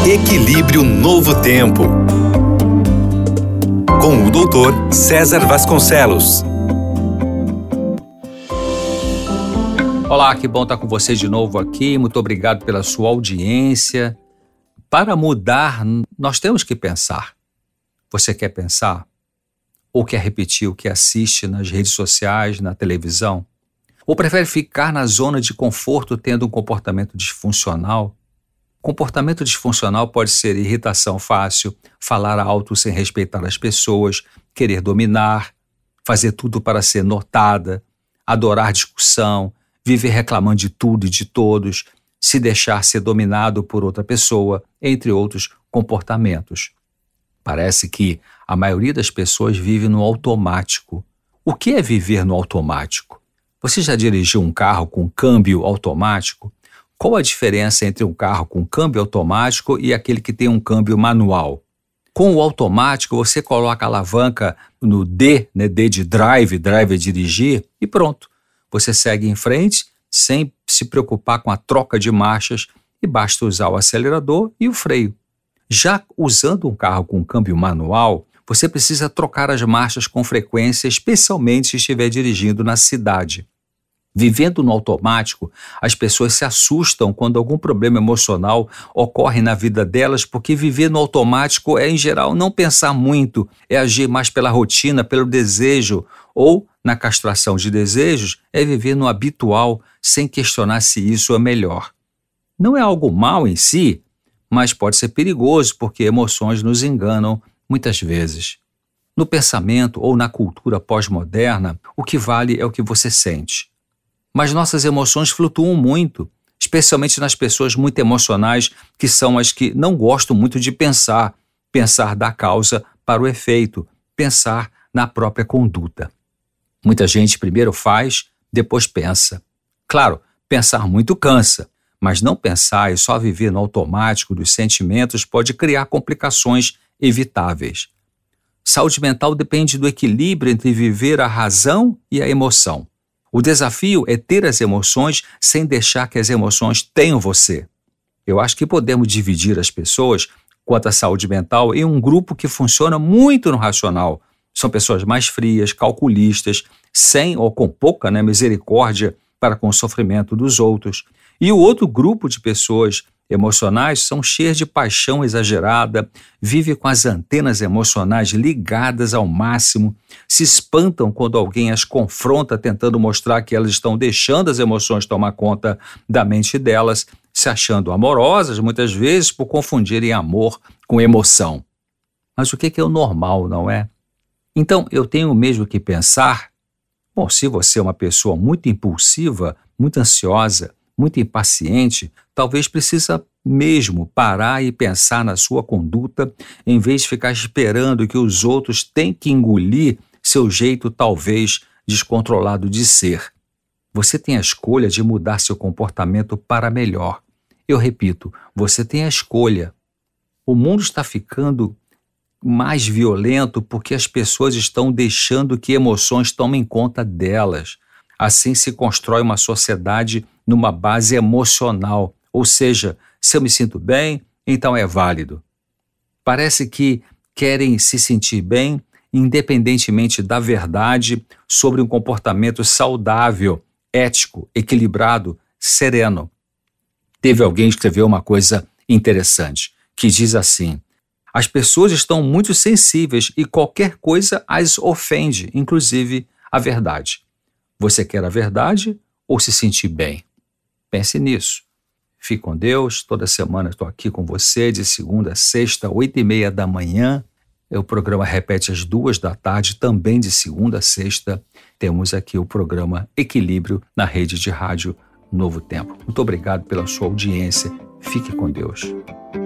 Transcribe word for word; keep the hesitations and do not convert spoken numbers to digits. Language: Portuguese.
Equilíbrio Novo Tempo, com o doutor César Vasconcelos. Olá, que bom estar com você de novo aqui. Muito obrigado pela sua audiência. Para mudar, nós temos que pensar. Você quer pensar? Ou quer repetir o que assiste nas redes sociais, na televisão? Ou prefere ficar na zona de conforto tendo um comportamento disfuncional? Comportamento disfuncional pode ser irritação fácil, falar alto sem respeitar as pessoas, querer dominar, fazer tudo para ser notada, adorar discussão, viver reclamando de tudo e de todos, se deixar ser dominado por outra pessoa, entre outros comportamentos. Parece que a maioria das pessoas vive no automático. O que é viver no automático? Você já dirigiu um carro com câmbio automático? Qual a diferença entre um carro com câmbio automático e aquele que tem um câmbio manual? Com o automático, você coloca a alavanca no D, né, D de drive, drive é dirigir, e pronto. Você segue em frente sem se preocupar com a troca de marchas e basta usar o acelerador e o freio. Já usando um carro com câmbio manual, você precisa trocar as marchas com frequência, especialmente se estiver dirigindo na cidade. Vivendo no automático, as pessoas se assustam quando algum problema emocional ocorre na vida delas, porque viver no automático é, em geral, não pensar muito, é agir mais pela rotina, pelo desejo, ou, na castração de desejos, é viver no habitual, sem questionar se isso é melhor. Não é algo mal em si, mas pode ser perigoso, porque emoções nos enganam muitas vezes. No pensamento ou na cultura pós-moderna, o que vale é o que você sente. Mas nossas emoções flutuam muito, especialmente nas pessoas muito emocionais, que são as que não gostam muito de pensar, pensar da causa para o efeito, pensar na própria conduta. Muita gente primeiro faz, depois pensa. Claro, pensar muito cansa, mas não pensar e só viver no automático dos sentimentos pode criar complicações evitáveis. Saúde mental depende do equilíbrio entre viver a razão e a emoção. O desafio é ter as emoções sem deixar que as emoções tenham você. Eu acho que podemos dividir as pessoas quanto à saúde mental em um grupo que funciona muito no racional. São pessoas mais frias, calculistas, sem ou com pouca, né, misericórdia para com o sofrimento dos outros. E o outro grupo de pessoas emocionais são cheias de paixão exagerada, vivem com as antenas emocionais ligadas ao máximo, se espantam quando alguém as confronta tentando mostrar que elas estão deixando as emoções tomar conta da mente delas, se achando amorosas muitas vezes por confundirem amor com emoção. Mas o que é o normal, não é? Então eu tenho mesmo que pensar, bom, se você é uma pessoa muito impulsiva, muito ansiosa, muito impaciente, talvez precisa mesmo parar e pensar na sua conduta, em vez de ficar esperando que os outros tenham que engolir seu jeito talvez descontrolado de ser. Você tem a escolha de mudar seu comportamento para melhor. Eu repito, você tem a escolha. O mundo está ficando mais violento porque as pessoas estão deixando que emoções tomem conta delas. Assim se constrói uma sociedade numa base emocional, ou seja, se eu me sinto bem, então é válido. Parece que querem se sentir bem independentemente da verdade sobre um comportamento saudável, ético, equilibrado, sereno. Teve alguém que escreveu uma coisa interessante, que diz assim: as pessoas estão muito sensíveis e qualquer coisa as ofende, inclusive a verdade. Você quer a verdade ou se sentir bem? Pense nisso. Fique com Deus. Toda semana estou aqui com você, de segunda a sexta, oito e meia da manhã. O programa repete às duas da tarde, também de segunda a sexta. Temos aqui o programa Equilíbrio na rede de rádio Novo Tempo. Muito obrigado pela sua audiência. Fique com Deus.